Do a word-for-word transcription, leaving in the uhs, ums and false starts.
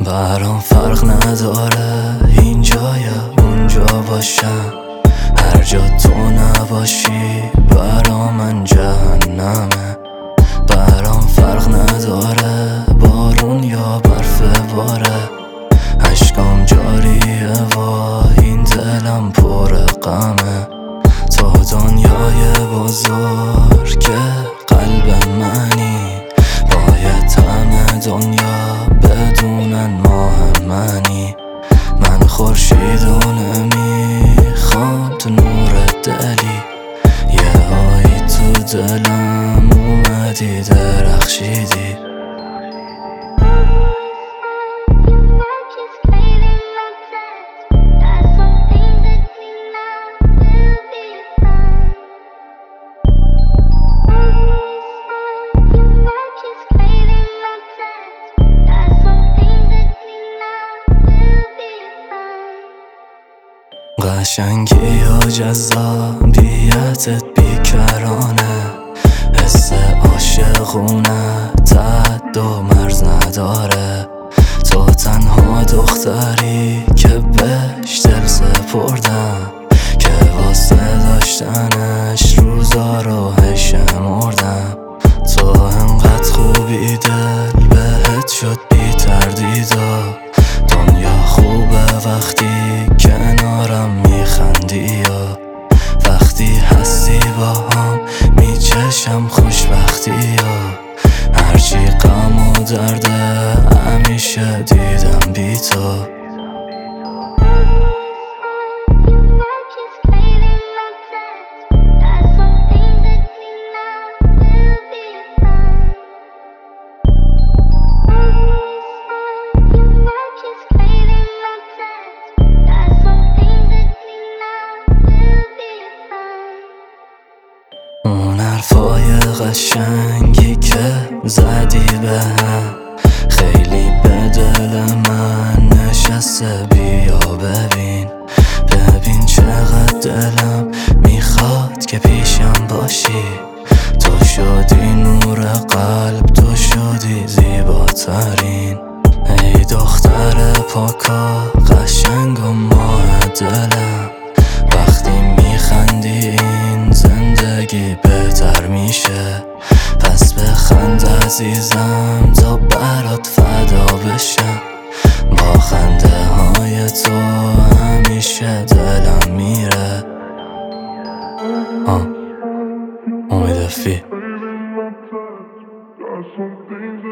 برام فرق نداره اینجا یا اونجا باشم، هر جا تو نباشی برا من جهنمه. برام فرق نداره بارون یا برف باره، اشکام جاریه و این دلم پر غمه. تو دنیای بزرگ قلب منی، باید همه دنیا بدونن ما هم منی. من خورشیدو نمیخوام تو نور دلی، یه هایی تو دلم اومدی درخشیدی. قشنگی و جذابیتت بیکرانه، حس عاشقونه تعد و مرز نداره. تو تنها دختری که بهش دل سپردم، که واسه داشتنش روزا رو شمردم. تو انقدر خوبی دل بهت شد بی تردیدا، دنیا خوبه وقتی کنارم میخندی، یا وقتی هستی با هم میچشم خوشبختی، یا هرچی غم و درده همیشه دیدم بی تو. اون حرفای قشنگی که زدی به هم خیلی به دل من نشسته، بیا ببین ببین چقدر دلم میخواد که پیشم باشی. تو شدی نور قلب، تو شدی زیباترین، ای دختر پاکا قشنگ و ماه دلم. وقتی میخندی این زندگی بهتر میشه، پس بخند عزیزم تا برات فدا بشم. با خنده های تو همیشه دلم میره. آه امید فی